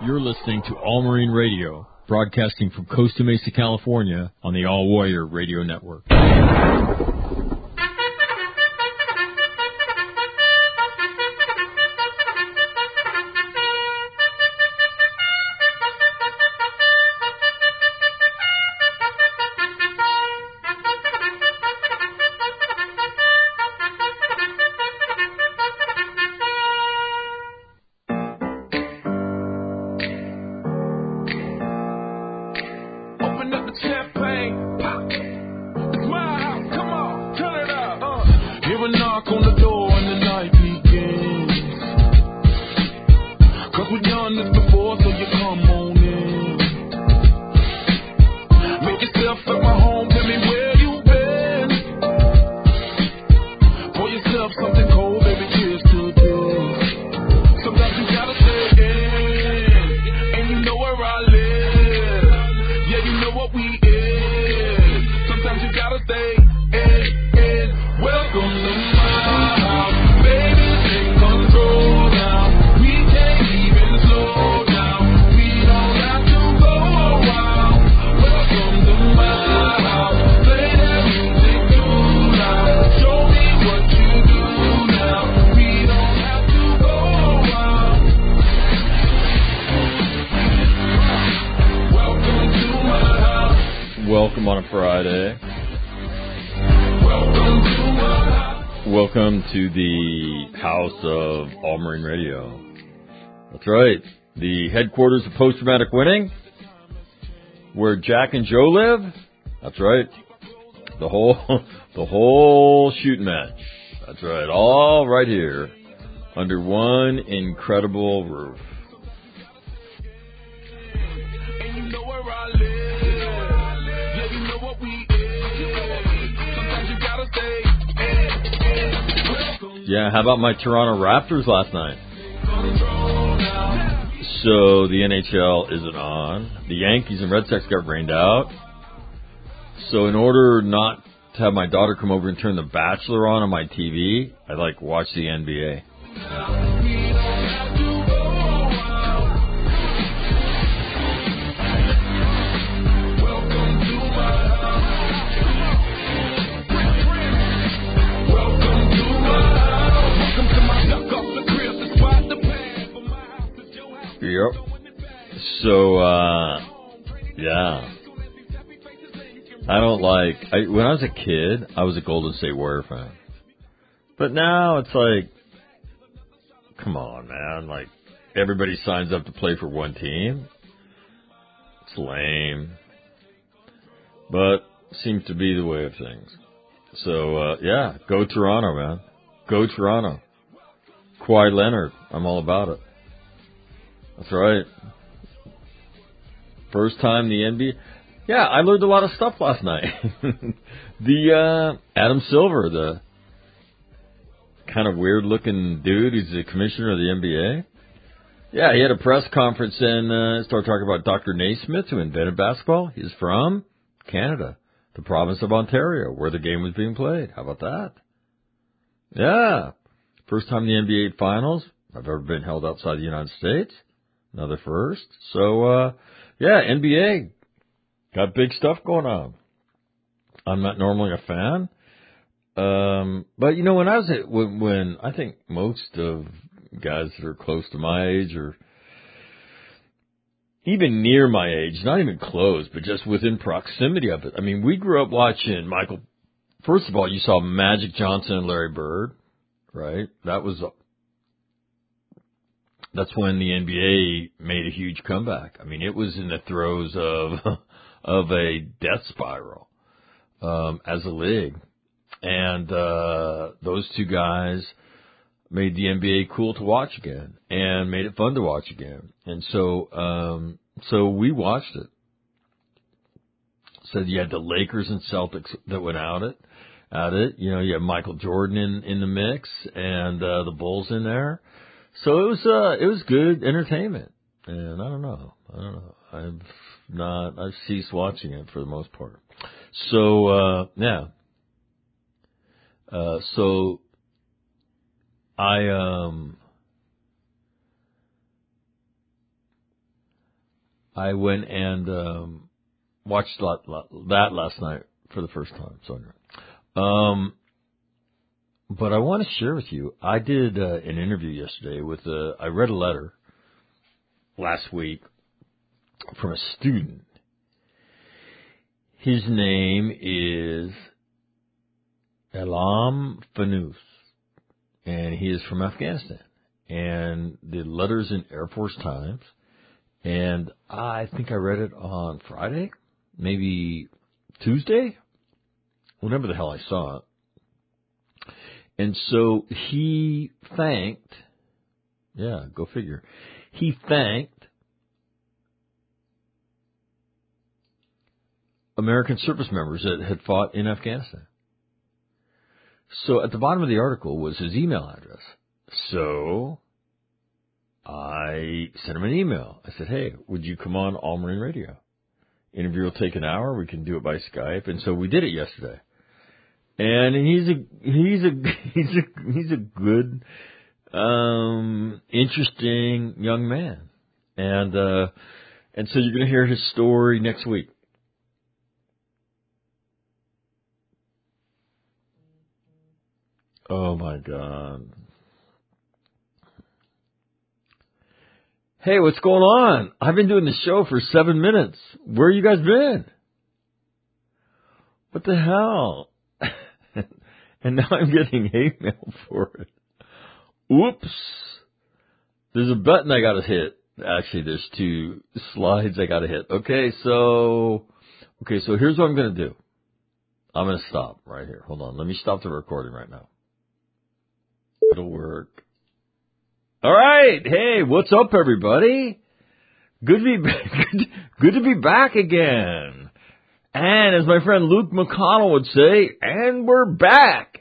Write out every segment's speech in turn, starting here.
You're listening to All Marine Radio, broadcasting from Costa Mesa, California, on the All Warrior Radio Network. Welcome on a Friday. Welcome to the house of All Marine Radio. That's right. The headquarters of post-traumatic winning, where Jack and Joe live. That's right. The whole shooting match. That's right. All right here under one incredible roof. Yeah, how about my Toronto Raptors last night? So the NHL isn't on. The Yankees and Red Sox got rained out. So in order not to have my daughter come over and turn The Bachelor on my TV, I watch the NBA. Yep. So, yeah. I don't when I was a kid, I was a Golden State Warrior fan. But now it's come on, man. Everybody signs up to play for one team. It's lame. But seems to be the way of things. So, yeah, go Toronto, man. Go Toronto. Kawhi Leonard, I'm all about it. That's right. First time the NBA. Yeah, I learned a lot of stuff last night. The Adam Silver, the kind of weird-looking dude who's the commissioner of the NBA. Yeah, he had a press conference and started talking about Dr. Naismith, who invented basketball. He's from Canada, the province of Ontario, where the game was being played. How about that? Yeah. First time the NBA Finals have ever been held outside the United States. Another first. So, yeah, NBA got big stuff going on. I'm not normally a fan. But, when I think most of guys that are close to my age or even near my age, not even close, but just within proximity of it. I mean, we grew up watching Michael. First of all, you saw Magic Johnson and Larry Bird, right? That's when the NBA made a huge comeback. I mean, it was in the throes of a death spiral as a league. And those two guys made the NBA cool to watch again and made it fun to watch again. And so we watched it. So you had the Lakers and Celtics that went at it. You had Michael Jordan in the mix and the Bulls in there. So it was good entertainment, and I don't know. I've ceased watching it for the most part. So yeah. So I I went and watched that last night for the first time. So, but I want to share with you. I did an interview yesterday with. I read a letter last week from a student. His name is Elam Fanous, and he is from Afghanistan. And the letter's in Air Force Times, and I think I read it on Friday, maybe Tuesday, whenever the hell I saw it. And so he thanked, go figure, he thanked American service members that had fought in Afghanistan. So at the bottom of the article was his email address. So I sent him an email. I said, hey, would you come on All Marine Radio? Interview will take an hour. We can do it by Skype. And so we did it yesterday. And he's a good, interesting young man. And so you're going to hear his story next week. Oh my God. Hey, what's going on? I've been doing the show for 7 minutes. Where you guys been? What the hell? And now I'm getting hate mail for it. Oops. There's a button I gotta hit. Actually, there's 2 slides I gotta hit. Okay, so here's what I'm gonna do. I'm gonna stop right here. Hold on. Let me stop the recording right now. It'll work. All right. Hey, what's up, everybody? Good to be back again. And as my friend Luke McConnell would say, and we're back.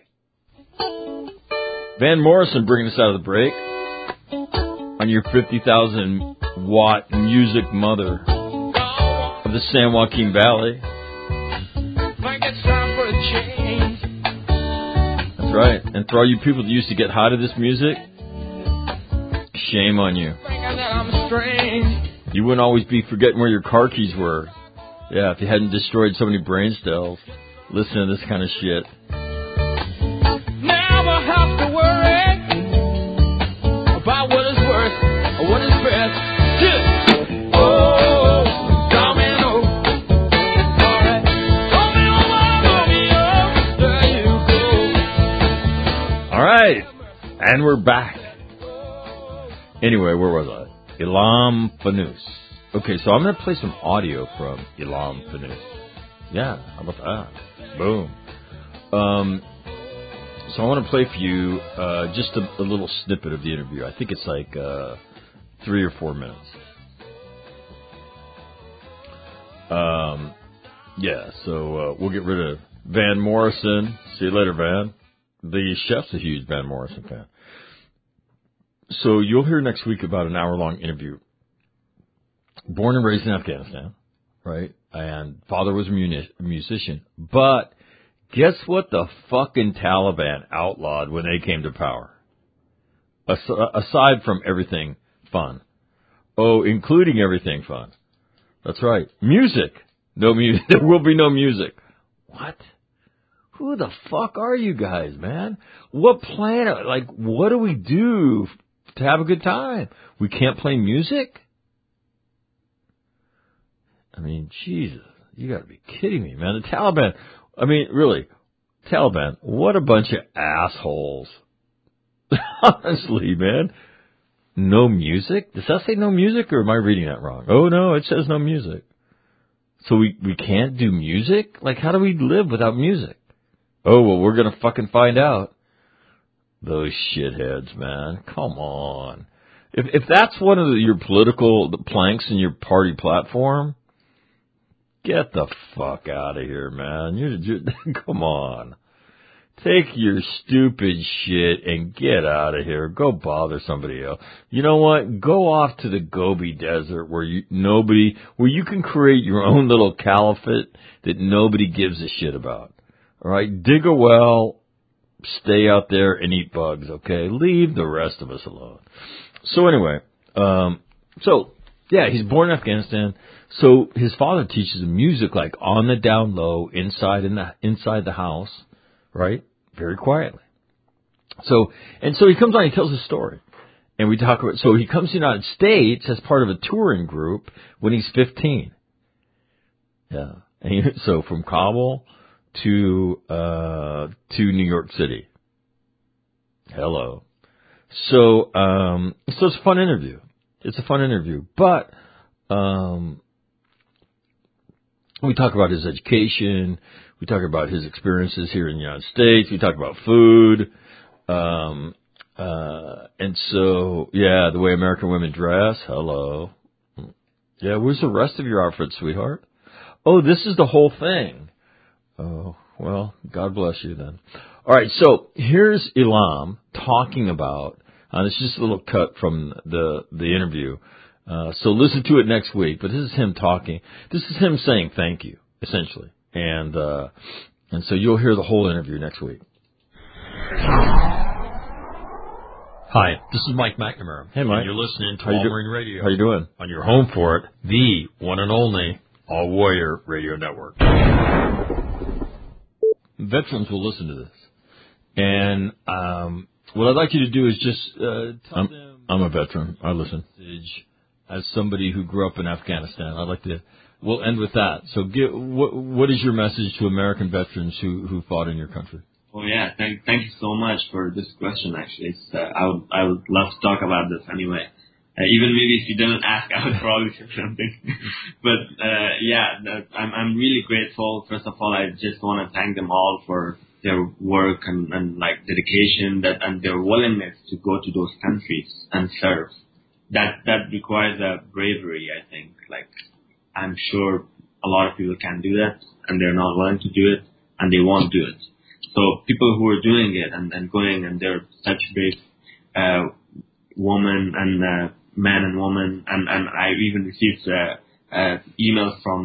Van Morrison bringing us out of the break on your 50,000 watt music mother of the San Joaquin Valley. Like it's time for a change. That's right. And for all you people that used to get high to this music, shame on you. You wouldn't always be forgetting where your car keys were. Yeah, if you hadn't destroyed so many brain cells. Listen to this kind of shit. Never have to worry about what is worth or what is best. Oh, domino. All right. Domino, there you go. All right. And we're back. Anyway, where was I? Elam Fanous. Okay, so I'm going to play some audio from Elam Fanous. Yeah, how about that? Boom. So I want to play for you just a little snippet of the interview. I think it's like 3 or 4 minutes. So we'll get rid of Van Morrison. See you later, Van. The chef's a huge Van Morrison fan. So you'll hear next week about an hour-long interview. Born and raised in Afghanistan, right? And father was a musician. But guess what the fucking Taliban outlawed when they came to power? Aside from everything fun. Oh, including everything fun. That's right. Music. No music. There will be no music. What? Who the fuck are you guys, man? What planet? Like, what do we do to have a good time? We can't play music? I mean, Jesus, you gotta be kidding me, man. The Taliban, I mean, really, Taliban, what a bunch of assholes. Honestly, man. No music? Does that say no music, or am I reading that wrong? Oh, no, it says no music. So we can't do music? Like, how do we live without music? Oh, well, we're gonna fucking find out. Those shitheads, man. Come on. If that's one of your political planks in your party platform, get the fuck out of here, man. You're come on. Take your stupid shit and get out of here. Go bother somebody else. You know what? Go off to the Gobi Desert where you can create your own little caliphate that nobody gives a shit about. All right? Dig a well, stay out there and eat bugs, okay? Leave the rest of us alone. So anyway, so Yeah, he's born in Afghanistan. So his father teaches him music like on the down low, inside the house, right? Very quietly. So he comes on, he tells his story. And we talk about, so he comes to the United States as part of a touring group when he's 15. Yeah. And so from Kabul to New York City. Hello. So it's a fun interview. It's a fun interview. But, we talk about his education. We talk about his experiences here in the United States. We talk about food. And so, yeah, the way American women dress. Hello. Yeah, where's the rest of your outfit, sweetheart? Oh, this is the whole thing. Oh, well, God bless you then. All right, so here's Ilham talking about, it's just a little cut from the interview. So listen to it next week, but this is him talking. This is him saying thank you, essentially. And so you'll hear the whole interview next week. Hi, this is Mike McNamara. Hey, Mike. And you're listening to All Marine Radio. How you doing? On your home for it, the one and only All Warrior Radio Network. Veterans will listen to this. And what I'd like you to do is just tell them... I'm a veteran. I listen. As somebody who grew up in Afghanistan, I'd like to... We'll end with that. So what is your message to American veterans who fought in your country? Oh yeah, thank you so much for this question. Actually, I would love to talk about this anyway. Even maybe if you didn't ask, I would probably say something. But I'm really grateful. First of all, I just want to thank them all for their work and like dedication and their willingness to go to those countries and serve. That requires a bravery, I think. Like, I'm sure a lot of people can't do that, and they're not willing to do it, and they won't do it. So people who are doing it and going, and they're such brave women and men and women, and I even received emails from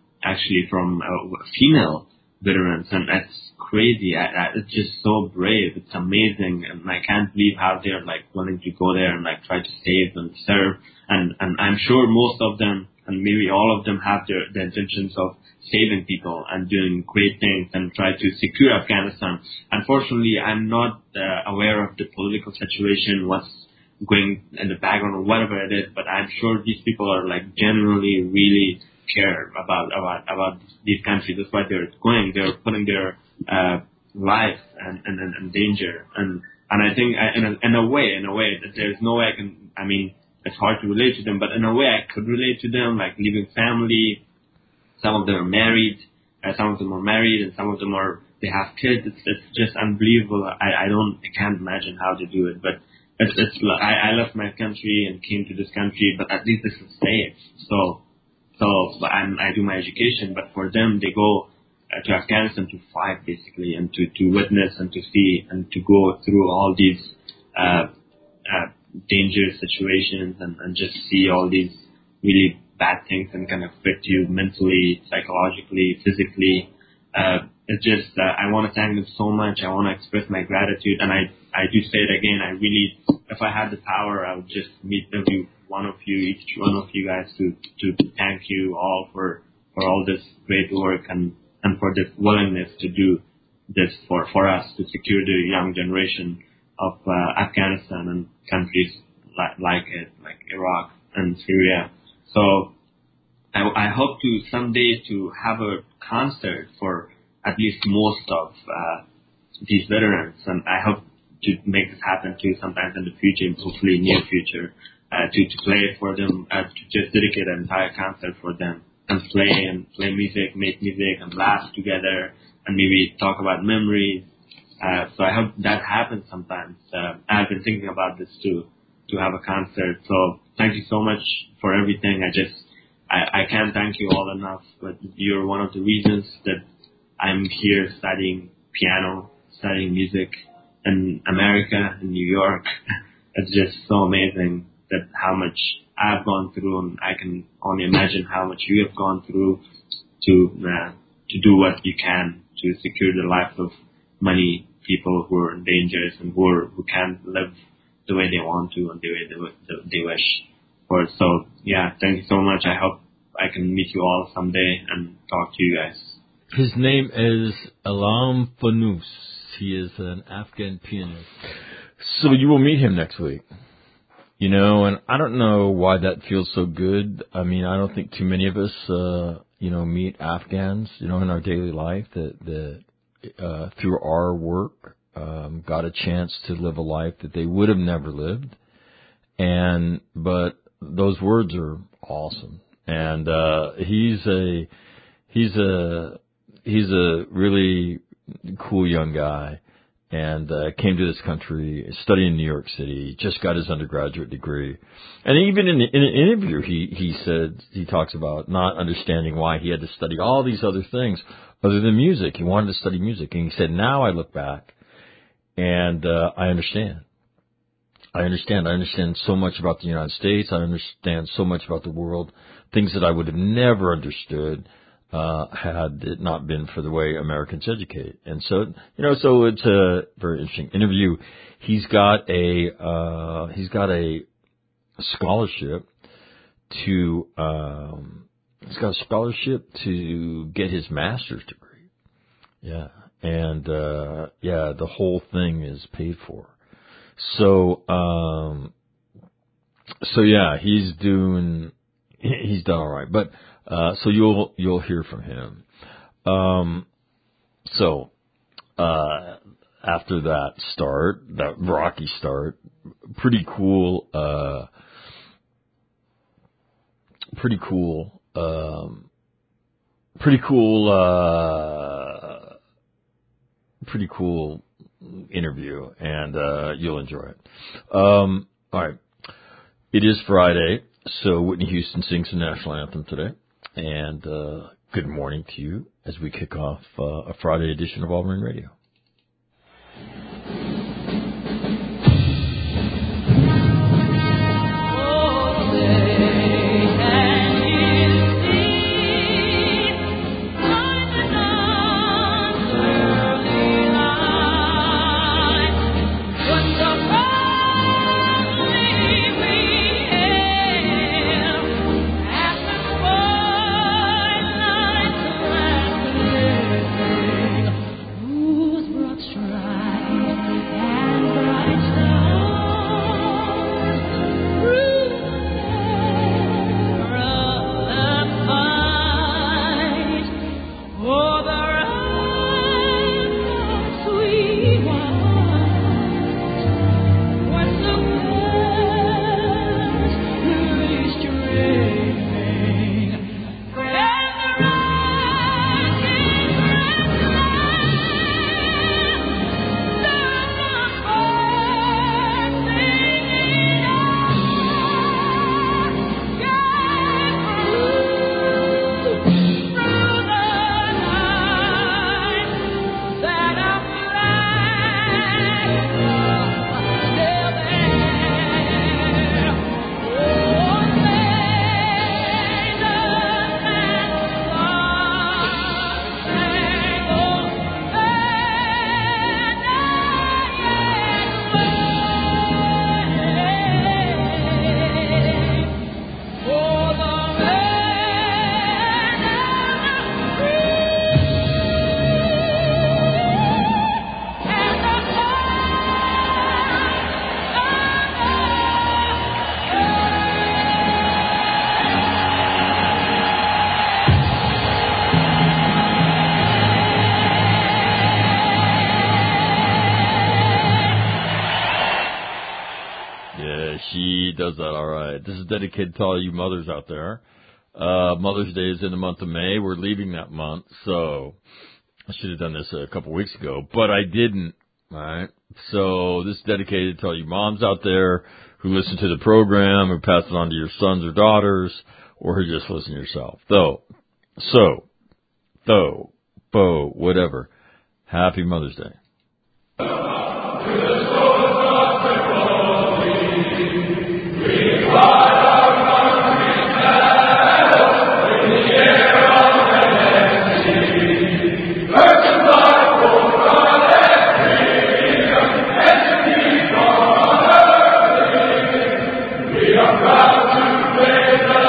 female veterans, and that's crazy. It's just so brave. It's amazing, and I can't believe how they're like willing to go there and like try to save and serve. And I'm sure most of them, and maybe all of them, have the intentions of saving people and doing great things and try to secure Afghanistan. Unfortunately, I'm not aware of the political situation, what's going in the background or whatever it is, but I'm sure these people are like genuinely really care about these countries. That's why they're going. They're putting their life and danger. And I think in a way that there's no way it's hard to relate to them, but in a way I could relate to them, like leaving family. Some of them are married, and some of them they have kids. It's just unbelievable. I can't imagine how they do it, but I left my country and came to this country, but at least this is safe. So I do my education, but for them, they go to Afghanistan to fight, basically, and to witness and to see and to go through all these dangerous situations and just see all these really bad things and kind of affect you mentally, psychologically, physically. It's just, I want to thank them so much. I want to express my gratitude, and I do say it again. I really, if I had the power, I would just meet every one of you, each one of you guys to thank you all for all this great work and for this willingness to do this for us to secure the young generation of Afghanistan and countries like it, like Iraq and Syria. So I hope to someday to have a concert for at least most of these veterans, and I hope to make this happen too sometimes in the future, hopefully near future, to play for them, to just dedicate an entire concert for them and play music, make music and laugh together and maybe talk about memories. So I hope that happens sometimes. I've been thinking about this too, to have a concert. So thank you so much for everything. I can't thank you all enough, but you're one of the reasons that I'm here studying piano, studying music in America, in New York. It's just so amazing that how much I've gone through, and I can only imagine how much you have gone through to do what you can to secure the lives of many people who are in danger and who can't live the way they want to and the way they wish for. So yeah, thank you so much. I hope I can meet you all someday and talk to you guys. His name is Alam Fanous. He is an Afghan pianist. So you will meet him next week. You know, and I don't know why that feels so good. I mean, I don't think too many of us, meet Afghans, in our daily life that through our work, got a chance to live a life that they would have never lived. But those words are awesome. And, he's a really cool young guy. And came to this country, studying in New York City, just got his undergraduate degree. And even in an interview, he talks about not understanding why he had to study all these other things other than music. He wanted to study music. And he said, now I look back and I understand. I understand so much about the United States. I understand so much about the world, things that I would have never understood had it not been for the way Americans educate. And so, so it's a very interesting interview. He's got a scholarship to get his master's degree. Yeah. And, the whole thing is paid for. So yeah, he's done all right. But, so you'll hear from him. After that rocky start, pretty cool interview, and you'll enjoy it. All right. It is Friday, so Whitney Houston sings the national anthem today. And good morning to you as we kick off a Friday edition of All Marine Radio. Does that all right. This is dedicated to all you mothers out there. Mother's Day is in the month of May. We're leaving that month, so I should have done this a couple weeks ago, but I didn't. All right. So this is dedicated to all you moms out there who listen to the program, who pass it on to your sons or daughters, or who just listen to yourself. Whatever. Happy Mother's Day. We are proud to play the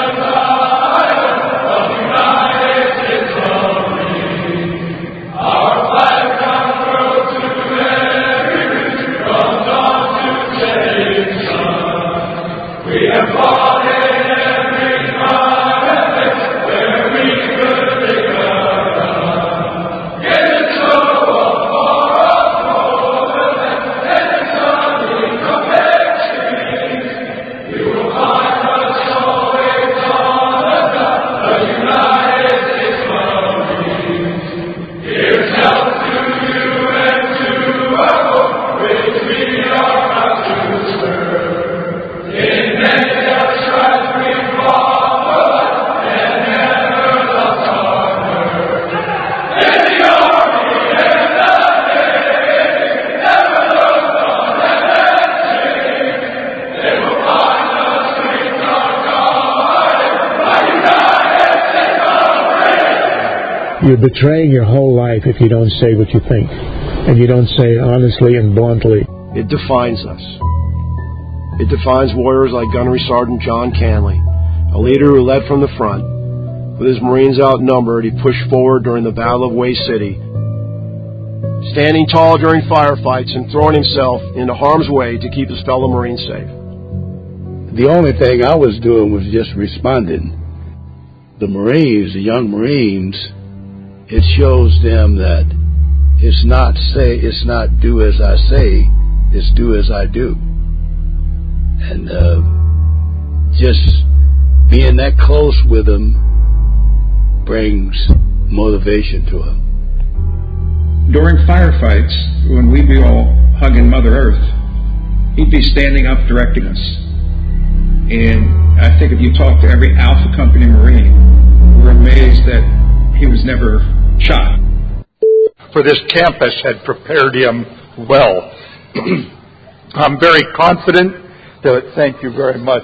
You're betraying your whole life if you don't say what you think, and you don't say it honestly and bluntly. It defines us. It defines warriors like Gunnery Sergeant John Canley, a leader who led from the front. With his Marines outnumbered, he pushed forward during the Battle of Way City, standing tall during firefights and throwing himself into harm's way to keep his fellow Marines safe. The only thing I was doing was just responding. The Marines, the young Marines, it shows them that it's not do as I say, it's do as I do. And just being that close with them brings motivation to them. During firefights, when we'd be all hugging Mother Earth, he'd be standing up directing us. And I think if you talk to every Alpha Company Marine, we're amazed that he was never shot. For this campus had prepared him well. I'm very confident that, thank you very much.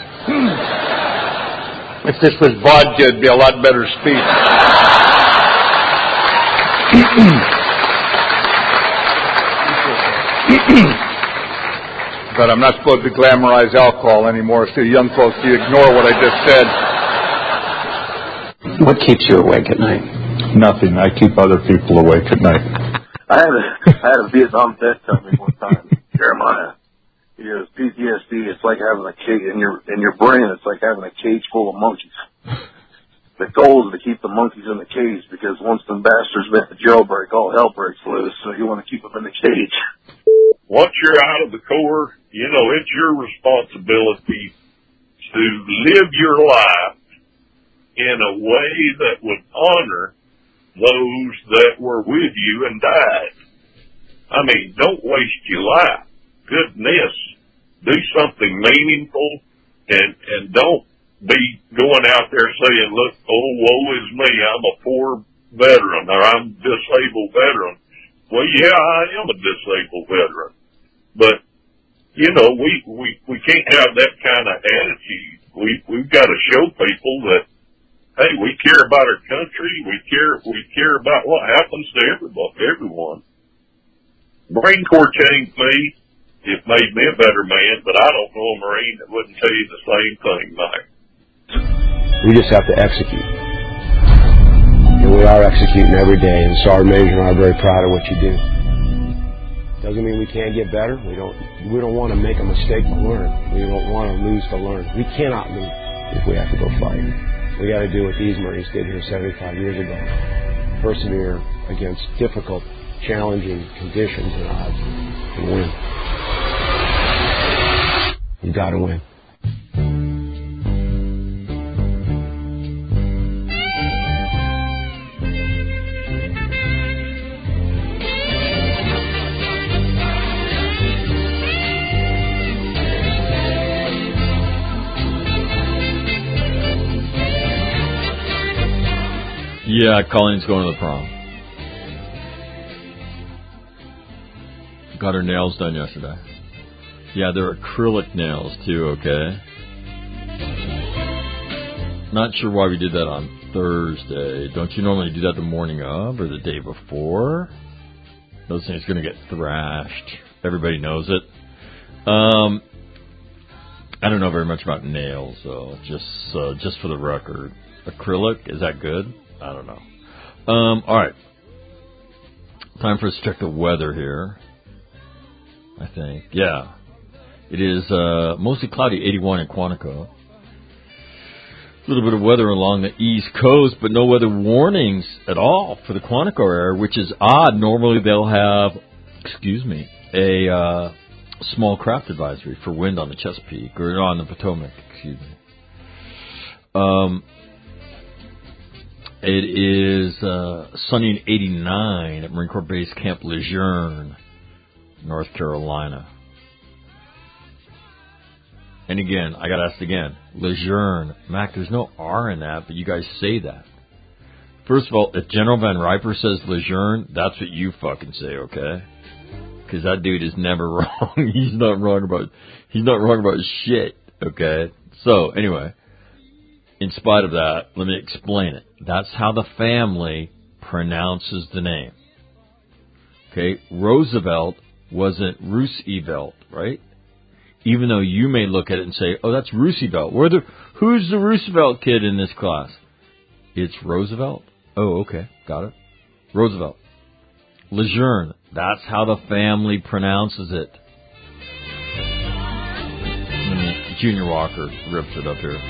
If this was vodka, it'd be a lot better speech. But I'm not supposed to glamorize alcohol anymore, so young folks, you ignore what I just said. What keeps you awake at night? Nothing. I keep other people awake at night. I had a Vietnam vet tell me one time, Jeremiah, he goes, PTSD, it's like having a cage in your brain, it's like having a cage full of monkeys. The goal is to keep the monkeys in the cage, because once the bastards make the jailbreak, all hell breaks loose, so you want to keep them in the cage. Once you're out of the Corps, it's your responsibility to live your life in a way that would honor those that were with you and died. I mean, don't waste your life. Goodness, do something meaningful, and don't be going out there saying, look, oh, woe is me, I'm a poor veteran, or I'm a disabled veteran. Well, yeah, I am a disabled veteran. But, we can't have that kind of attitude. We've got to show people that, hey, we care about our country. We care about what happens to everyone. Marine Corps changed me. It made me a better man, but I don't know a Marine that wouldn't tell you the same thing, Mike. We just have to execute. And we are executing every day, and Sergeant Major and I are very proud of what you do. Doesn't mean we can't get better. We don't want to make a mistake to learn. We don't want to lose to learn. We cannot lose if we have to go fight. We got to do what these Marines did here 75 years ago. Persevere against difficult, challenging conditions and odds and win. You got to win. Yeah, Colleen's going to the prom. Got her nails done yesterday. Yeah, they're acrylic nails too, okay? Not sure why we did that on Thursday. Don't you normally do that the morning of or the day before? Those things are going to get thrashed. Everybody knows it. I don't know very much about nails, though. Just for the record. Acrylic, is that good? I don't know. All right. Time for us to check the weather here. I think. Yeah. It is mostly cloudy, 81 in Quantico. A little bit of weather along the East Coast, but no weather warnings at all for the Quantico area, which is odd. Normally they'll have, a small craft advisory for wind on the Chesapeake, or on the Potomac, It is sunny and 89 at Marine Corps Base Camp Lejeune, North Carolina. And again, I got to ask again, Lejeune. Mac, there's no R in that, but you guys say that. First of all, if General Van Riper says Lejeune, that's what you fucking say, okay? Because that dude is never wrong. He's not wrong about shit, okay? So, anyway, in spite of that, let me explain it. That's how the family pronounces the name. Okay, Roosevelt wasn't Roosevelt, right? Even though you may look at it and say, oh, that's Roosevelt. Who's the Roosevelt kid in this class? It's Roosevelt? Oh, okay, got it. Roosevelt. Lejeune, that's how the family pronounces it. Junior Walker rips it up here.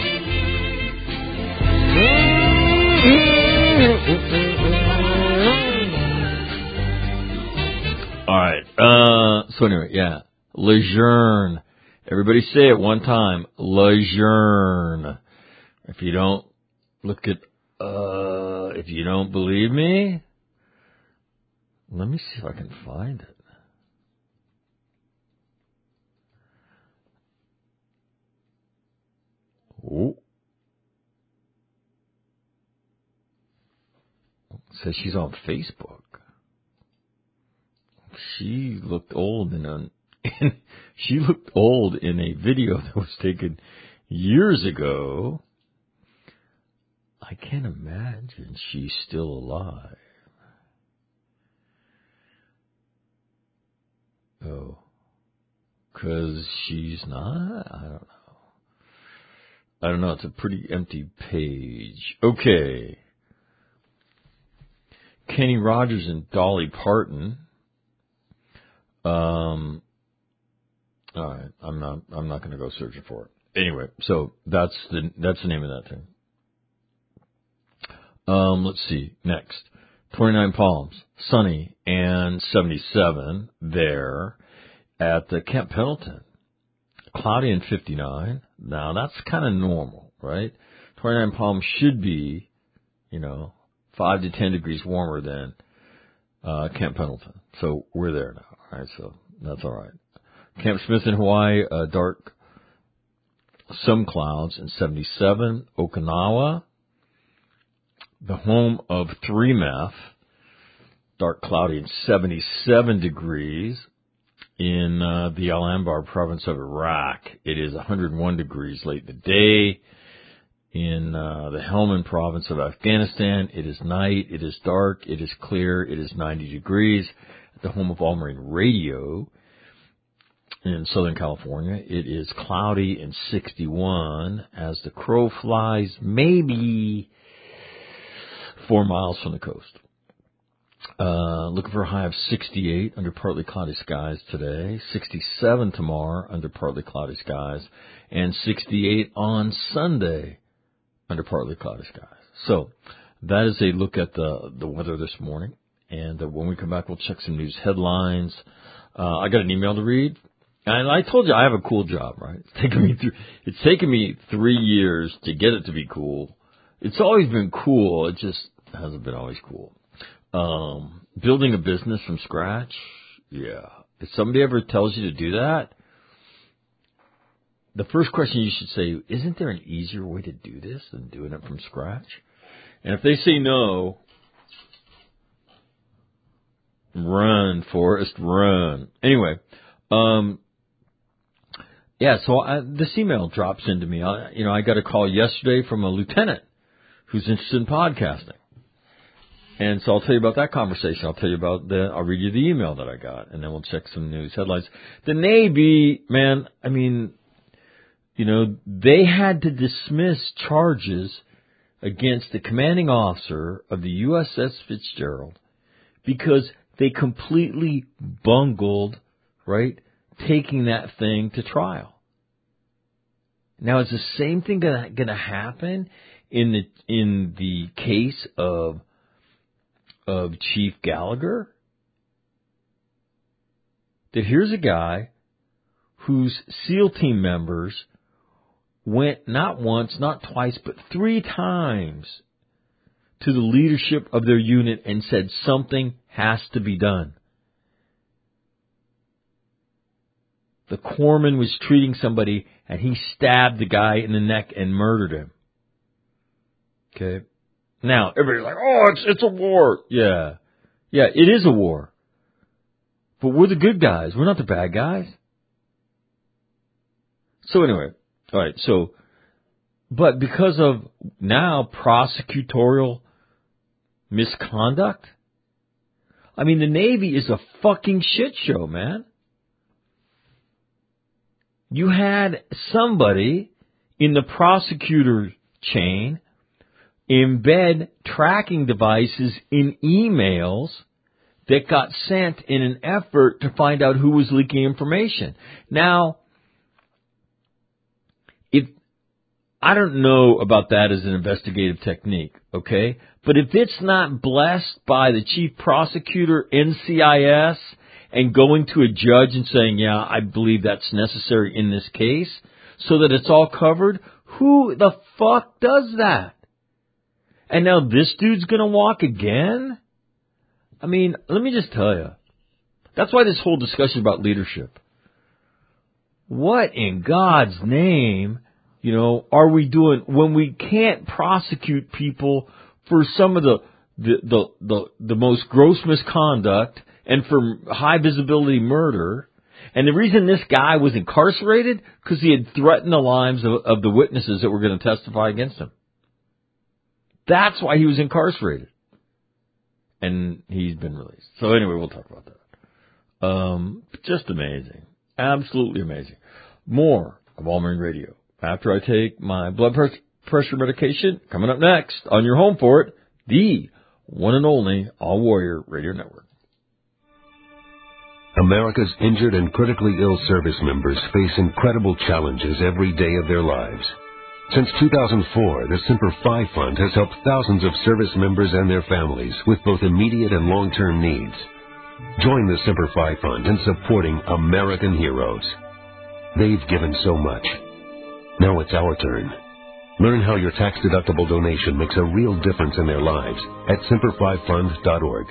All right. So anyway, yeah. Lejeune. Everybody say it one time. Lejeune. If you don't if you don't believe me, let me see if I can find it. Oh. It says she's on Facebook. She looked old in a video that was taken years ago. I can't imagine she's still alive. Oh, 'cause she's not? I don't know. It's a pretty empty page. Okay. Kenny Rogers and Dolly Parton. All right, I'm not going to go searching for it. Anyway, so that's the name of that thing. Let's see. Next, 29 Palms, sunny and 77 there at the Camp Pendleton. Cloudy and 59. Now that's kind of normal, right? 29 Palms should be, 5 to 10 degrees warmer than Camp Pendleton. So we're there now. All right, so that's all right. Camp Smith in Hawaii, dark, some clouds, and 77. Okinawa, the home of 3MEF, dark, cloudy, and 77 degrees. In the Al Anbar province of Iraq, it is 101 degrees late in the day. In the Helmand province of Afghanistan, it is night, it is dark, it is clear, it is 90 degrees. At the home of All Marine Radio in Southern California, it is cloudy and 61 as the crow flies maybe 4 miles from the coast. Looking for a high of 68 under partly cloudy skies today, 67 tomorrow under partly cloudy skies, and 68 on Sunday under partly cloudy skies. So that is a look at the weather this morning. And when we come back, we'll check some news headlines. I got an email to read. And I told you I have a cool job, right? It's taken me 3 years to get it to be cool. It's always been cool. It just hasn't been always cool. Building a business from scratch. Yeah. If somebody ever tells you to do that, the first question you should say, isn't there an easier way to do this than doing it from scratch? And if they say no, run, Forrest, run. Anyway, yeah, so this email drops into me. I got a call yesterday from a lieutenant who's interested in podcasting. And so I'll tell you about that conversation. I'll read you the email that I got, and then we'll check some news headlines. The Navy, man, they had to dismiss charges against the commanding officer of the USS Fitzgerald because they completely bungled, right, taking that thing to trial. Now, is the same thing going to happen in the case of Chief Gallagher? That here's a guy whose SEAL team members went not once, not twice, but 3 times to the leadership of their unit and said something has to be done. The corpsman was treating somebody and he stabbed the guy in the neck and murdered him. Okay. Now, everybody's like, oh, it's a war. Yeah. Yeah, it is a war. But we're the good guys. We're not the bad guys. So anyway, all right, so, but because of now prosecutorial misconduct, I mean, the Navy is a fucking shit show, man. You had somebody in the prosecutor chain embed tracking devices in emails that got sent in an effort to find out who was leaking information. Now, I don't know about that as an investigative technique, okay? But if it's not blessed by the chief prosecutor, NCIS, and going to a judge and saying, yeah, I believe that's necessary in this case, so that it's all covered, who the fuck does that? And now this dude's gonna walk again? I mean, let me just tell you. That's why this whole discussion about leadership. What in God's name, are we doing when we can't prosecute people for some of the most gross misconduct and for high visibility murder? And the reason this guy was incarcerated, because he had threatened the lives of the witnesses that were going to testify against him. That's why he was incarcerated. And he's been released. So anyway, we'll talk about that. Just amazing. Absolutely amazing. More of All Marine Radio after I take my blood pressure medication. Coming up next on your home for it, the one and only All Warrior Radio Network. America's injured and critically ill service members face incredible challenges every day of their lives. Since 2004, the Semper Fi Fund has helped thousands of service members and their families with both immediate and long-term needs. Join the Semper Fi Fund in supporting American heroes. They've given so much. Now it's our turn. Learn how your tax-deductible donation makes a real difference in their lives at semperfifund.org.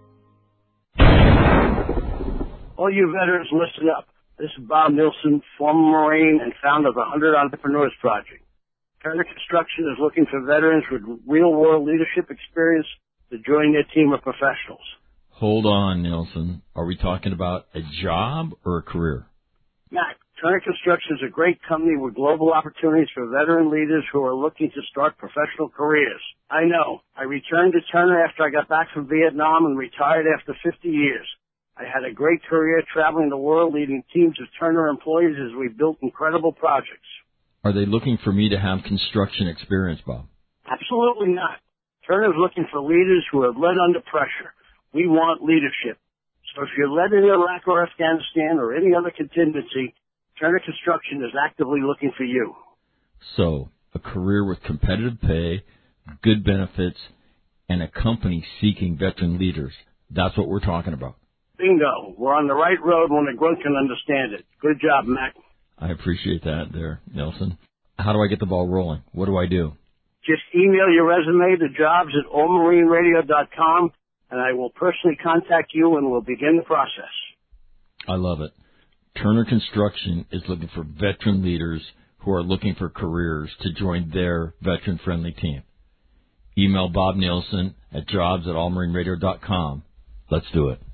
All you veterans, listen up. This is Bob Nilsson, former Marine and founder of the 100 Entrepreneurs Project. Turner Construction is looking for veterans with real-world leadership experience to join their team of professionals. Hold on, Nilsson. Are we talking about a job or a career? Mac, Turner Construction is a great company with global opportunities for veteran leaders who are looking to start professional careers. I know. I returned to Turner after I got back from Vietnam and retired after 50 years. I had a great career traveling the world leading teams of Turner employees as we built incredible projects. Are they looking for me to have construction experience, Bob? Absolutely not. Turner is looking for leaders who have led under pressure. We want leadership. So if you're led in Iraq or Afghanistan or any other contingency, Turner Construction is actively looking for you. So, a career with competitive pay, good benefits, and a company seeking veteran leaders. That's what we're talking about. Bingo. We're on the right road when a grunt can understand it. Good job, Mac. I appreciate that there, Nelson. How do I get the ball rolling? What do I do? Just email your resume to jobs@allmarineradio.com, and I will personally contact you and we'll begin the process. I love it. Turner Construction is looking for veteran leaders who are looking for careers to join their veteran-friendly team. Email Bob Nielsen at jobs@allmarineradio.com. Let's do it.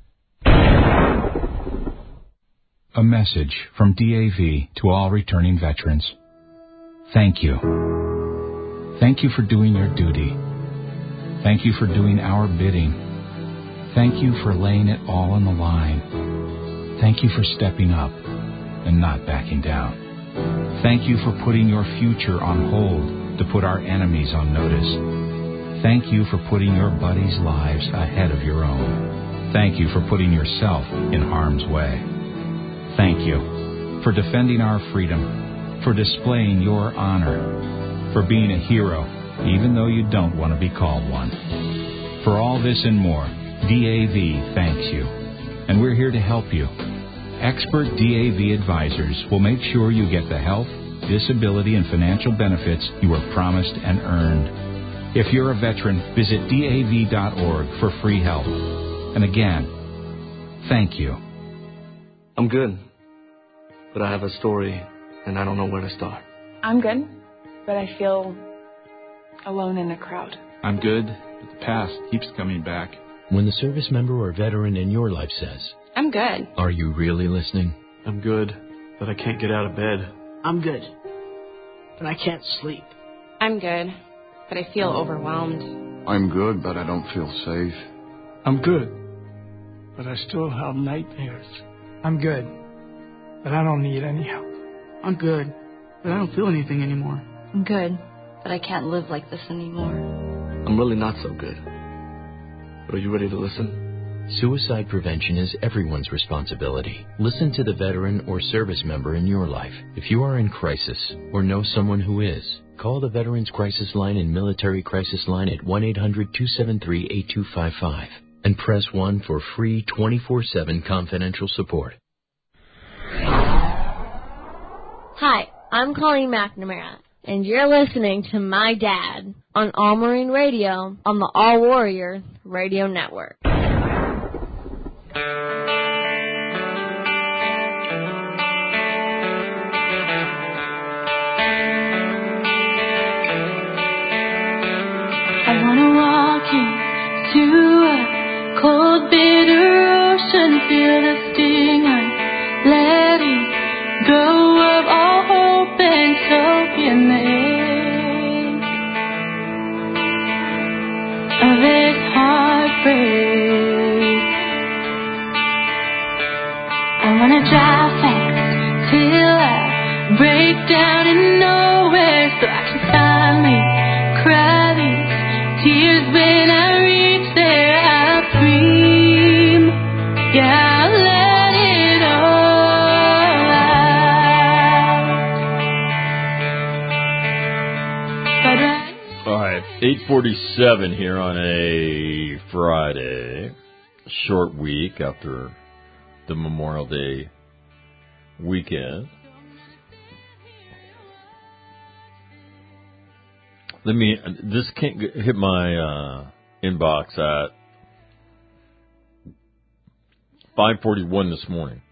A message from DAV to all returning veterans. Thank you. Thank you for doing your duty. Thank you for doing our bidding. Thank you for laying it all on the line. Thank you for stepping up and not backing down. Thank you for putting your future on hold to put our enemies on notice. Thank you for putting your buddies' lives ahead of your own. Thank you for putting yourself in harm's way. thank you. For defending our freedom. For displaying your honor. For being a hero, even though you don't want to be called one. For all this and more, DAV thanks you. And we're here to help you. Expert DAV advisors will make sure you get the health, disability, and financial benefits you were promised and earned. If you're a veteran, visit DAV.org for free help. And again, thank you. I'm good, but I have a story, and I don't know where to start. I'm good, but I feel alone in a crowd. I'm good, but the past keeps coming back. When the service member or veteran in your life says, I'm good. Are you really listening? I'm good, but I can't get out of bed. I'm good, but I can't sleep. I'm good, but I feel overwhelmed. I'm good, but I don't feel safe. I'm good, but I still have nightmares. I'm good, but I don't need any help. I'm good, but I don't feel anything anymore. I'm good, but I can't live like this anymore. I'm really not so good. But are you ready to listen? Suicide prevention is everyone's responsibility. Listen to the veteran or service member in your life. If you are in crisis or know someone who is, call the Veterans Crisis Line and Military Crisis Line at 1-800-273-8255 and press 1 for free 24/7 confidential support. Hi, I'm Colleen McNamara, and you're listening to My Dad on All Marine Radio on the All Warrior Radio Network. I wanna walk into a cold, bitter ocean, feel the sting of letting go of all hope and soak in the ache of this heartbreak. I wanna drive fast till I break down in nowhere so I can finally cry these tears when I reach there. I'll scream, yeah, I'll let it all out. All right, 8:47 here on a Friday. Short week after the Memorial Day weekend. This can't hit my inbox at 5:41 this morning,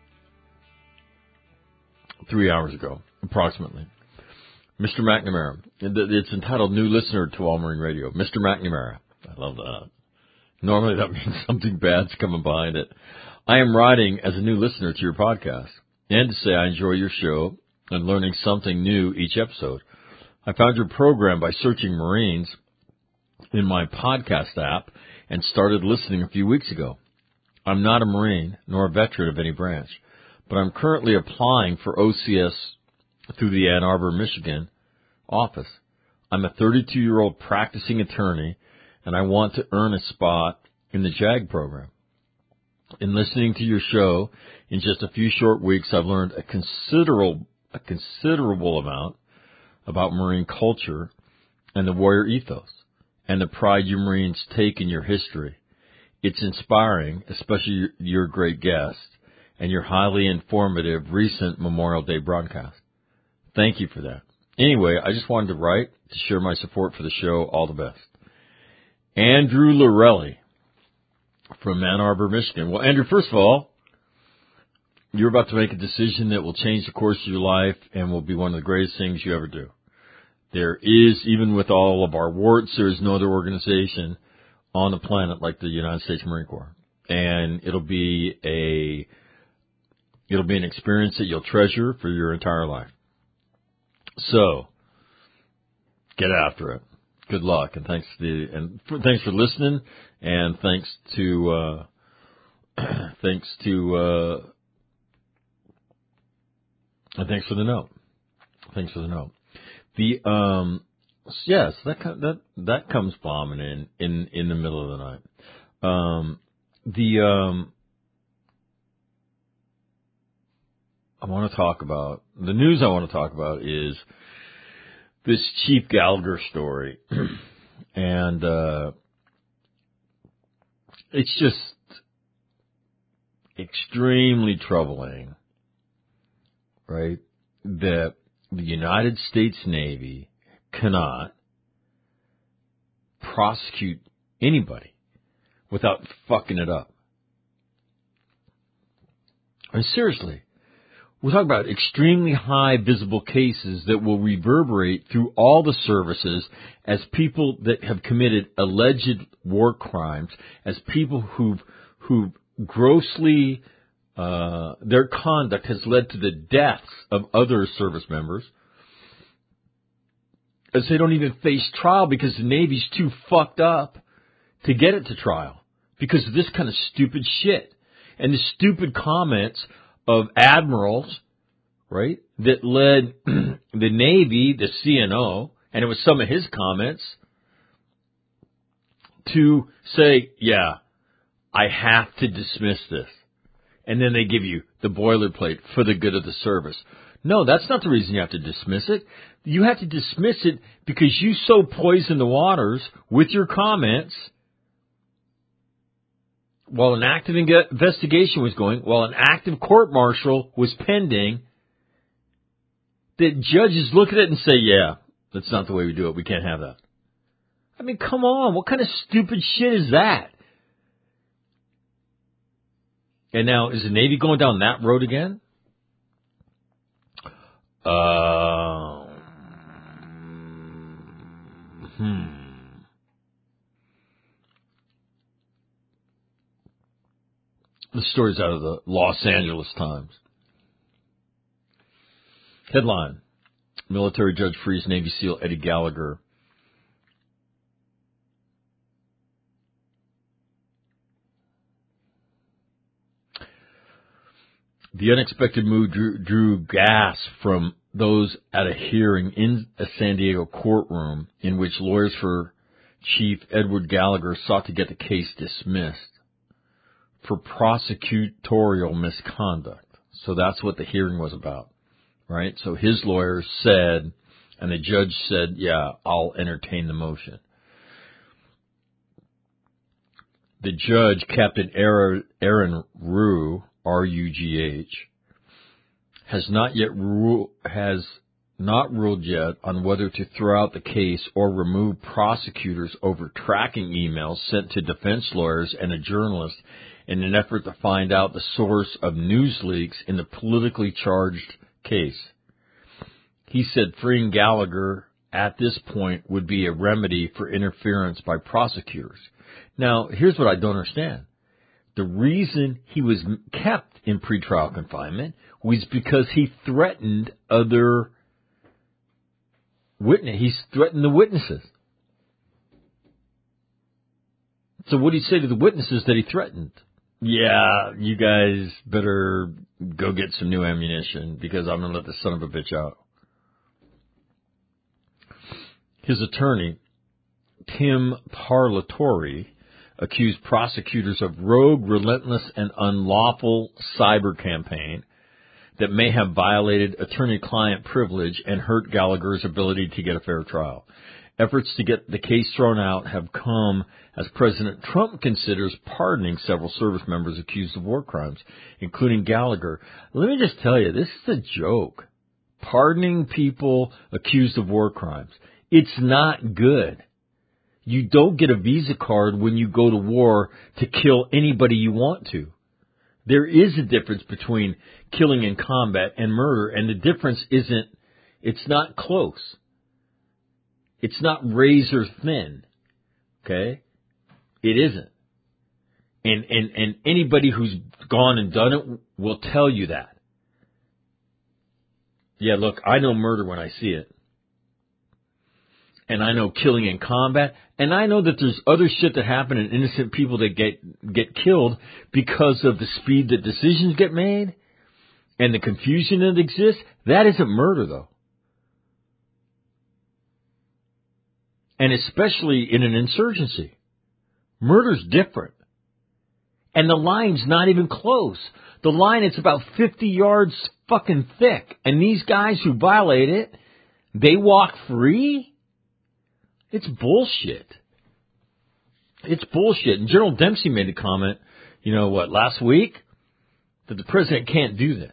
3 hours ago, approximately. Mr. McNamara, it's entitled New Listener to All Marine Radio. Mr. McNamara, I love that. Normally that means something bad's coming behind it. I am writing as a new listener to your podcast, and to say I enjoy your show and learning something new each episode. I found your program by searching Marines in my podcast app and started listening a few weeks ago. I'm not a Marine nor a veteran of any branch, but I'm currently applying for OCS through the Ann Arbor, Michigan office. I'm a 32-year-old practicing attorney, and I want to earn a spot in the JAG program. In listening to your show, in just a few short weeks, I've learned a considerable amount about Marine culture and the warrior ethos and the pride you Marines take in your history. It's inspiring, especially your great guest and your highly informative recent Memorial Day broadcast. Thank you for that. Anyway, I just wanted to write to share my support for the show. All the best. Andrew Lorelli from Ann Arbor, Michigan. Well, Andrew, first of all, you're about to make a decision that will change the course of your life and will be one of the greatest things you ever do. There is, even with all of our warts, there is no other organization on the planet like the United States Marine Corps. And it'll be an experience that you'll treasure for your entire life. So, get after it. Good luck, and thanks for listening, and thanks for the note. Thanks for the note. Yes, that comes bombing in the middle of the night. I want to talk about, the news I want to talk about is this Chief Gallagher story. And it's just extremely troubling, right, that the United States Navy cannot prosecute anybody without fucking it up. I mean, seriously, we're talking about extremely high visible cases that will reverberate through all the services as people that have committed alleged war crimes, as people who've grossly, their conduct has led to the deaths of other service members, as they don't even face trial because the Navy's too fucked up to get it to trial because of this kind of stupid shit. And the stupid comments of admirals, right, that led the Navy, the CNO, and it was some of his comments, to say, yeah, I have to dismiss this. And then they give you the boilerplate for the good of the service. No, that's not the reason you have to dismiss it. You have to dismiss it because you so poisoned the waters with your comments while an active investigation was going, while an active court-martial was pending, that judges look at it and say, yeah, that's not the way we do it. We can't have that. I mean, come on. What kind of stupid shit is that? And now, is the Navy going down that road again? The story's out of the Los Angeles Times. Headline: Military judge frees Navy SEAL Eddie Gallagher. The unexpected move drew gasps from those at a hearing in a San Diego courtroom in which lawyers for Chief Edward Gallagher sought to get the case dismissed for prosecutorial misconduct. So that's what the hearing was about, right? So his lawyers said, and the judge said, yeah, I'll entertain the motion. The judge, Captain Aaron Rugh, R-U-G-H, has not ruled yet on whether to throw out the case or remove prosecutors over tracking emails sent to defense lawyers and a journalist in an effort to find out the source of news leaks in the politically charged case. He said freeing Gallagher at this point would be a remedy for interference by prosecutors. Now, here's what I don't understand. The reason he was kept in pretrial confinement was because he threatened other witnesses. He threatened the witnesses. So what did he say to the witnesses that he threatened? Yeah, you guys better go get some new ammunition because I'm going to let this son of a bitch out. His attorney, Tim Parlatore, accused prosecutors of rogue, relentless, and unlawful cyber campaign that may have violated attorney-client privilege and hurt Gallagher's ability to get a fair trial. Efforts to get the case thrown out have come as President Trump considers pardoning several service members accused of war crimes, including Gallagher. Let me just tell you, this is a joke. Pardoning people accused of war crimes. It's not good. You don't get a Visa card when you go to war to kill anybody you want to. There is a difference between killing in combat and murder, and the difference isn't, it's not close. It's not razor thin. Okay? It isn't. And anybody who's gone and done it will tell you that. Yeah, look, I know murder when I see it. And I know killing in combat, and I know that there's other shit that happen and innocent people that get killed because of the speed that decisions get made and the confusion that exists. That isn't murder, though. And especially in an insurgency. Murder's different. And the line's not even close. The line is about 50 yards fucking thick. And these guys who violate it, they walk free? It's bullshit. It's bullshit. And General Dempsey made a comment, last week? That the president can't do this.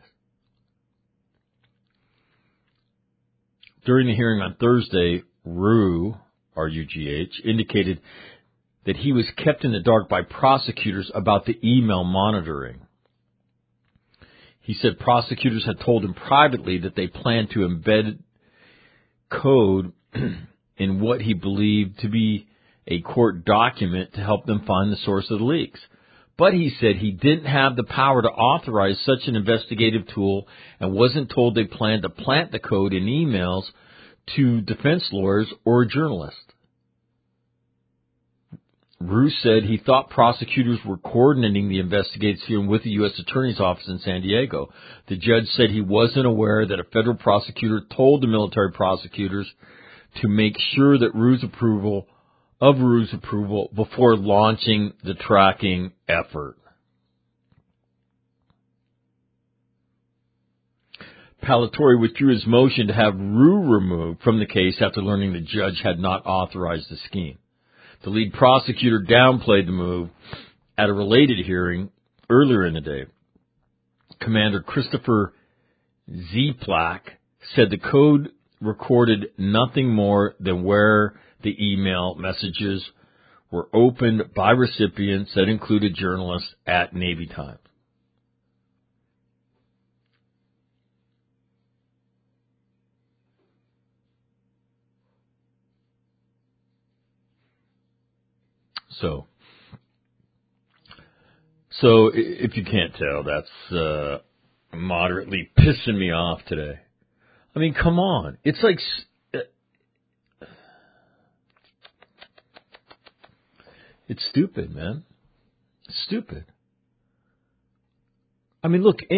During the hearing on Thursday, Rugh, R-U-G-H, indicated that he was kept in the dark by prosecutors about the email monitoring. He said prosecutors had told him privately that they planned to embed code in what he believed to be a court document to help them find the source of the leaks. But he said he didn't have the power to authorize such an investigative tool and wasn't told they planned to plant the code in emails to defense lawyers or journalists. Rugh said he thought prosecutors were coordinating the investigation with the U.S. Attorney's Office in San Diego. The judge said he wasn't aware that a federal prosecutor told the military prosecutors to make sure that Rugh's approval before launching the tracking effort. Palatori withdrew his motion to have Rugh removed from the case after learning the judge had not authorized the scheme. The lead prosecutor downplayed the move at a related hearing earlier in the day. Commander Christopher Zieplak said the code recorded nothing more than where the email messages were opened by recipients that included journalists at Navy time. So if you can't tell, that's moderately pissing me off today. I mean, come on. It's like... It's stupid, man. It's stupid. I mean, look,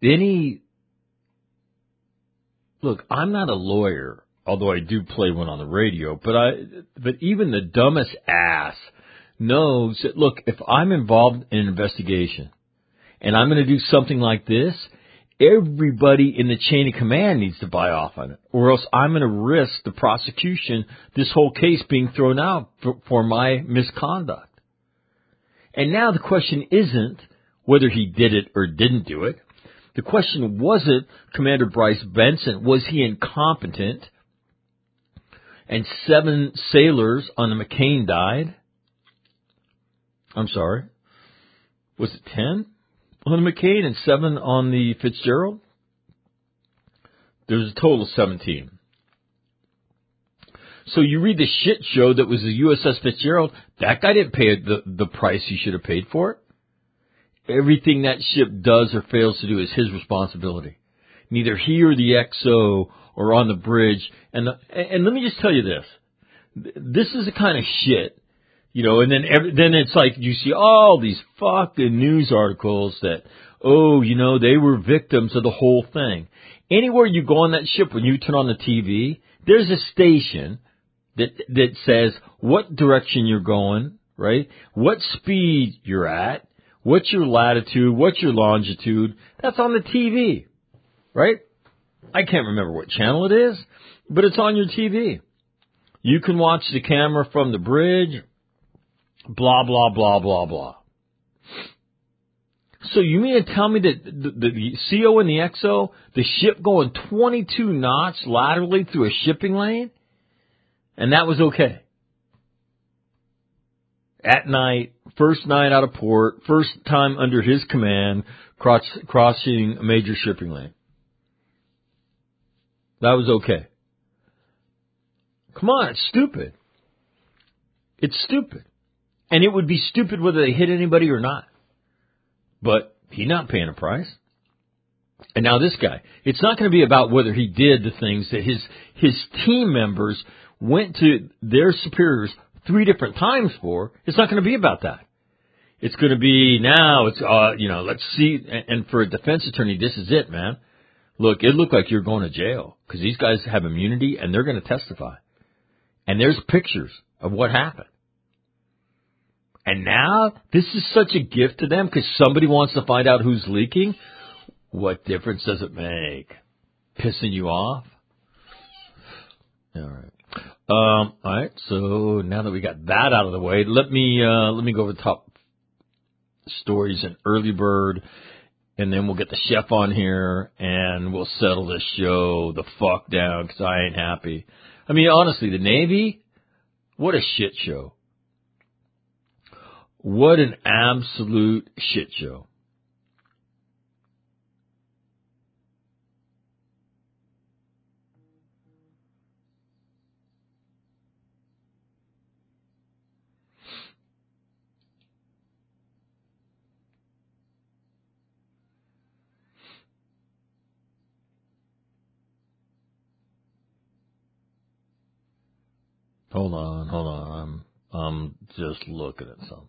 look, I'm not a lawyer, although I do play one on the radio, but even the dumbest ass knows that, look, if I'm involved in an investigation and I'm going to do something like this, everybody in the chain of command needs to buy off on it, or else I'm going to risk the prosecution, this whole case being thrown out for my misconduct. And now the question isn't whether he did it or didn't do it. The question wasn't Commander Bryce Benson, was he incompetent? And 7 sailors on the McCain died. I'm sorry. Was it 10 on the McCain and 7 on the Fitzgerald? There's a total of 17. So you read the shit show that was the USS Fitzgerald. That guy didn't pay the price he should have paid for it. Everything that ship does or fails to do is his responsibility. Neither he or the XO or on the bridge. And let me just tell you this. This is the kind of shit, and then it's like you see all these fucking news articles that, they were victims of the whole thing. Anywhere you go on that ship, when you turn on the TV, there's a station that says what direction you're going, right? What speed you're at, what's your latitude, what's your longitude. That's on the TV, right? I can't remember what channel it is, but it's on your TV. You can watch the camera from the bridge, blah, blah, blah, blah, blah. So you mean to tell me that the CO and the XO, the ship going 22 knots laterally through a shipping lane, and that was okay? At night, first night out of port, first time under his command, crossing a major shipping lane. That was okay. Come on, it's stupid. It's stupid. And it would be stupid whether they hit anybody or not. But he's not paying a price. And now this guy, it's not going to be about whether he did the things that his team members went to their superiors 3 different times for. It's not going to be about that. It's going to be now, let's see. And for a defense attorney, this is it, man. Look, it looked like you're going to jail because these guys have immunity and they're going to testify. And there's pictures of what happened. And now this is such a gift to them because somebody wants to find out who's leaking. What difference does it make? Pissing you off? All right. All right. So now that we got that out of the way, let me go over the top stories in Early Bird, and then we'll get the chef on here, and we'll settle this show the fuck down because I ain't happy. I mean, honestly, the Navy, what a shit show. What an absolute shit show. Hold on. I'm just looking at something.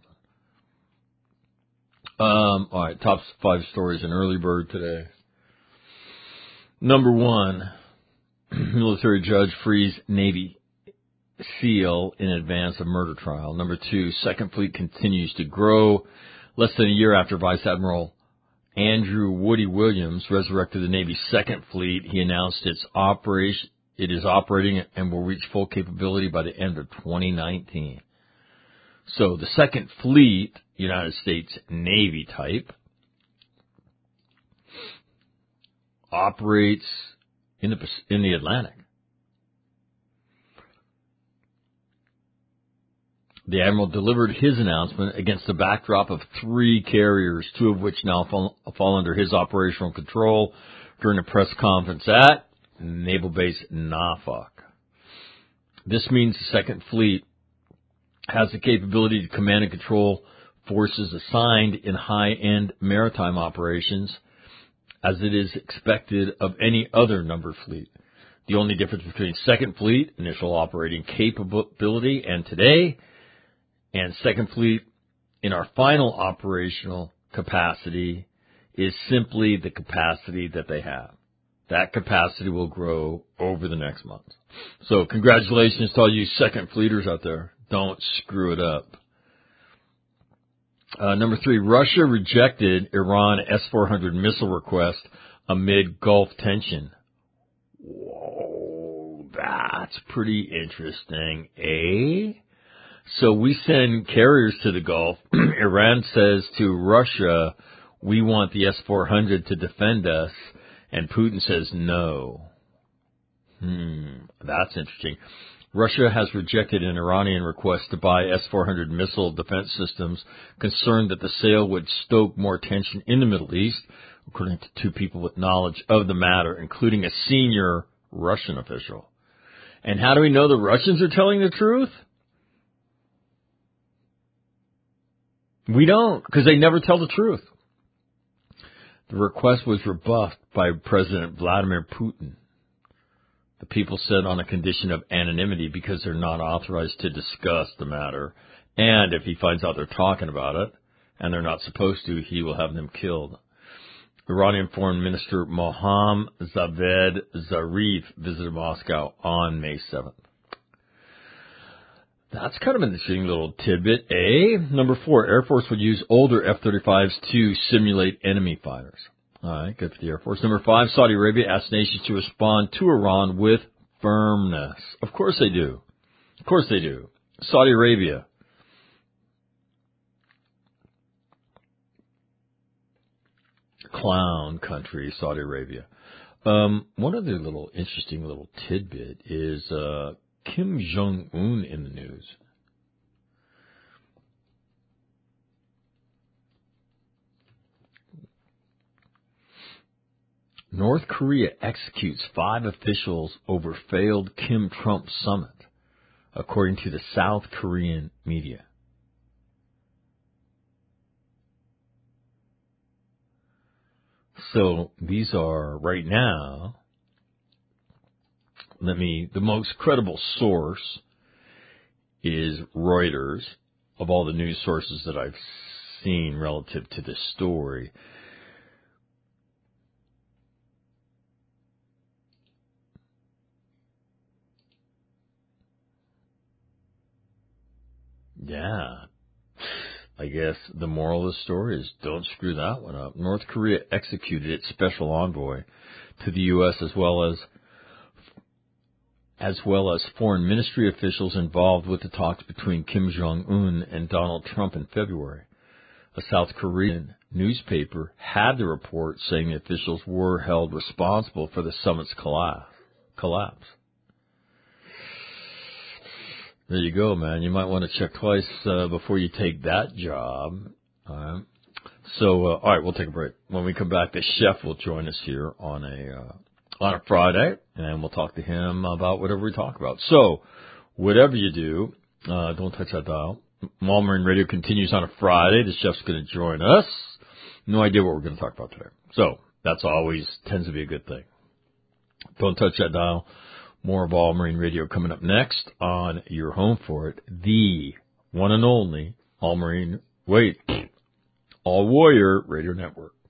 All right, top 5 stories in Early Bird today. Number 1, military judge frees Navy SEAL in advance of murder trial. Number 2, Second Fleet continues to grow. Less than a year after Vice Admiral Andrew Woody Williams resurrected the Navy's Second Fleet, he announced it is operating and will reach full capability by the end of 2019. So the Second Fleet, United States Navy type, operates in the Atlantic. The Admiral delivered his announcement against the backdrop of 3 carriers, 2 of which now fall under his operational control, during a press conference at Naval Base Norfolk. This means the Second Fleet has the capability to command and control forces assigned in high-end maritime operations, as it is expected of any other numbered fleet. The only difference between Second Fleet, initial operating capability, and today, and Second Fleet in our final operational capacity is simply the capacity that they have. That capacity will grow over the next month. So congratulations to all you Second Fleeters out there. Don't screw it up. Number 3, Russia rejected Iran S-400 missile request amid Gulf tension. Whoa, that's pretty interesting, eh? So we send carriers to the Gulf. Iran says to Russia, we want the S-400 to defend us. And Putin says no. That's interesting. Russia has rejected an Iranian request to buy S-400 missile defense systems, concerned that the sale would stoke more tension in the Middle East, according to 2 people with knowledge of the matter, including a senior Russian official. And how do we know the Russians are telling the truth? We don't, because they never tell the truth. The request was rebuffed by President Vladimir Putin. The people said on a condition of anonymity because they're not authorized to discuss the matter. And if he finds out they're talking about it, and they're not supposed to, he will have them killed. Iranian Foreign Minister Mohammad Javad Zarif visited Moscow on May 7th. That's kind of an interesting little tidbit, eh? Number 4, Air Force would use older F-35s to simulate enemy fighters. All right, good for the Air Force. Number 5, Saudi Arabia asks nations to respond to Iran with firmness. Of course they do. Of course they do. Saudi Arabia. Clown country, Saudi Arabia. One other little interesting little tidbit is Kim Jong-un in the news. North Korea executes 5 officials over failed Kim-Trump summit, according to the South Korean media. So these are, right now, the most credible source is Reuters, of all the news sources that I've seen relative to this story. Yeah. I guess the moral of the story is don't screw that one up. North Korea executed its special envoy to the U.S. as well as foreign ministry officials involved with the talks between Kim Jong-un and Donald Trump in February. A South Korean newspaper had the report saying the officials were held responsible for the summit's collapse. There you go, man. You might want to check twice before you take that job. All right. So, all right, we'll take a break. When we come back, the chef will join us here on a Friday, and we'll talk to him about whatever we talk about. So, whatever you do, don't touch that dial. All Marine Radio continues on a Friday. The chef's going to join us. No idea what we're going to talk about today. So, that's always tends to be a good thing. Don't touch that dial. More of All Marine Radio coming up next on your home for it, the one and only All Warrior Radio Network.